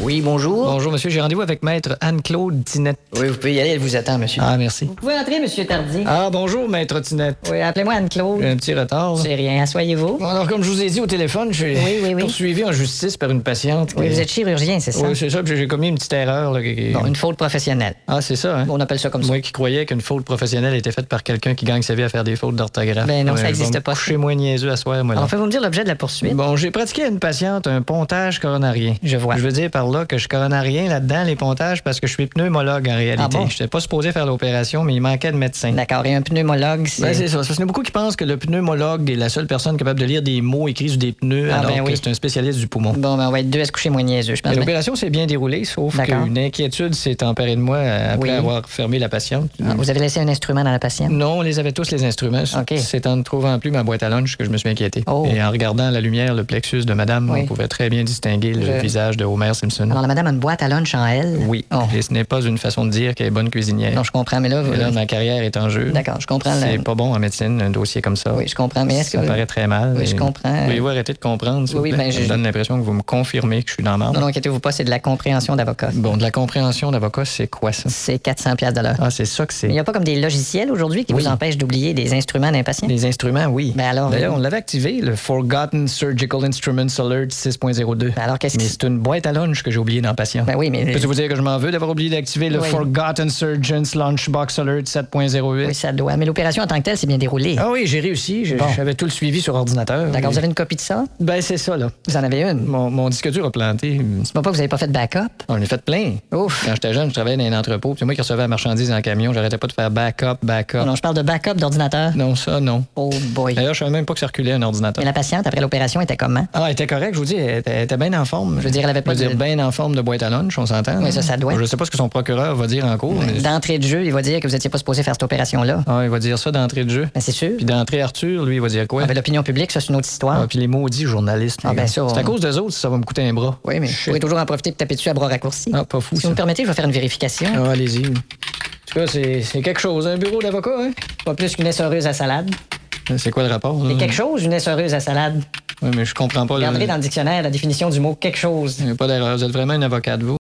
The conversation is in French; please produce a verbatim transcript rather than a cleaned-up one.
Oui, bonjour. Bonjour, monsieur. J'ai rendez-vous avec maître Anne-Claude Tinette. Oui, vous pouvez y aller, elle vous attend, monsieur. Ah, merci. Vous pouvez entrer, monsieur Tardy. Ah, bonjour, maître Tinette. Oui, appelez-moi Anne-Claude. J'ai un petit retard. là. C'est rien, asseyez-vous. Bon, alors, comme je vous ai dit au téléphone, je suis Oui, oui, oui. poursuivi en justice par une patiente. Oui, qui- vous êtes chirurgien, c'est ça? Oui, c'est ça, puis j'ai commis une petite erreur. Là, qui- Bon, une faute professionnelle. Ah, c'est ça, hein? On appelle ça comme ça. Moi qui croyais qu'une faute professionnelle était faite par quelqu'un qui gagne sa vie à faire des fautes d'orthographe. Ben non, ça Ouais, existe je vais me pas, coucher moins niaiseux à soir, moi, là. Alors, pouvez-vous me dire l'objet de la poursuite? Bon, j'ai pratiqué à une patiente un pontage coronarien. Je vois. Je veux dire par là que je coronarien là-dedans, les pontages, parce que je suis pneumologue en réalité. Ah bon? Je n'étais pas supposé faire l'opération, mais il manquait de médecin. D'accord, et un pneumologue, c'est... Ben, c'est ça. Parce qu'il y en a beaucoup qui pensent que le pneumologue est la seule personne capable de lire des mots écrits sur des pneus, Ah, alors ben que oui. c'est un spécialiste du poumon. Bon, ben on va être deux à se coucher moins niaiseux, je pense. Mais bien. l'opération s'est bien déroulée, sauf D'accord. qu'une inquiétude s'est emparée de moi après Oui. avoir fermé la patiente. Ah, vous avez laissé un instrument dans la patiente? Non, on les avait tous, les instruments. OK. C'est en ne trouvant plus ma boîte à lunch que je me suis inquiété. Oh. Et en regardant à la lumière le plexus de madame, Oui. on pouvait très bien distinguer le Je- visage de Homer Simpson. Alors, la madame a une boîte à lunch en elle? Oui. Oh. Et ce n'est pas une façon de dire qu'elle est bonne cuisinière. Non, je comprends, mais là... Vous... Et là, ma carrière est en jeu. D'accord, je comprends. C'est le- pas bon en médecine, un dossier comme ça. Oui, je comprends, mais est-ce que... Ça vous- paraît très mal. Oui, je Et comprends. Pouvez-vous arrêter de comprendre, s'il Oui, vous oui, plaît? ben, Ça je- me donne l'impression que vous me confirmez que je suis dans le marbre. Non, non, inquiétez-vous pas, c'est de la compréhension d'avocat. Bon, de la compréhension d'avocat, c'est quoi ça? C'est quatre cents piastres de l'heure. Ah, c'est ça que Il n'y c'est. a pas comme des logiciels aujourd'hui qui Oui. vous empêchent d'oublier des instruments d'un patient? Les instruments, oui. Ben alors, D'ailleurs, euh, on l'avait activé, le Forgotten Surgical Instruments Alert six point zéro deux. Ben alors, qu'est-ce Mais que c'est une boîte à lunch que j'ai oublié dans le patient. Ben oui, mais... Peux-tu vous dire que je m'en veux d'avoir oublié d'activer le Oui. Forgotten Surgeon's Lunchbox Alert sept point zéro huit? Oui, ça doit. Mais l'opération en tant que telle s'est bien déroulée. Ah oui, j'ai réussi. Je- Bon. J'avais tout le suivi sur ordinateur. D'accord, Et- vous avez une copie de ça? Ben, c'est ça, là. Vous en avez une? Mon, mon disque dur a planté. C'est pas pas que vous avez pas fait de backup? On en a fait plein. Ouf! Quand j'étais jeune, je travaillais dans un entrepôt. Puis c'est moi qui recevais la marchandise en camion. J'arrêtais pas de faire backup, backup. Non, non, je parle de backup d'ordinateur. Non, ça, non. Oh boy. D'ailleurs, je savais même pas que ça reculait un ordinateur. Et la patiente, après l'opération, était comment? Ah, elle était correcte, je vous dis. Elle était, elle était bien en forme. Je veux dire, elle avait pas Je veux de- dire, bien en forme de boîte à lunch, on s'entend. Oui, ça, ça doit. Je sais pas ce que son procureur va dire en cours. mais- D'entrée de jeu, il va dire que vous étiez pas supposé faire cette opération-là. Ah, il va dire ça d'entrée de jeu. Ben, c'est sûr. Puis d'entrée Arthur, lui, il va dire quoi? Ah, ben, l'opinion publique, ça, c'est une autre histoire. Ah, puis les maudits journalistes. Ah, les ben, gars. ça, C'est à on- cause d'eux autres si ça va me coûter un bras. Oui, mais je pourrais toujours en profiter pour taper dessus à bras raccourcis. Ah, pas fou, Si ça. vous me permettez, je vais faire une vérification. Ah, allez-y. En tout cas, c'est c'est quelque chose, un bureau d'avocat, hein? Pas plus qu'une essoreuse à salade. C'est quoi le rapport? là? C'est quelque chose, une essoreuse à salade. Oui, mais je comprends pas. là. Regardez dans le dictionnaire la définition du mot quelque chose. Il n'y a pas d'erreur. Vous êtes vraiment une avocate, vous?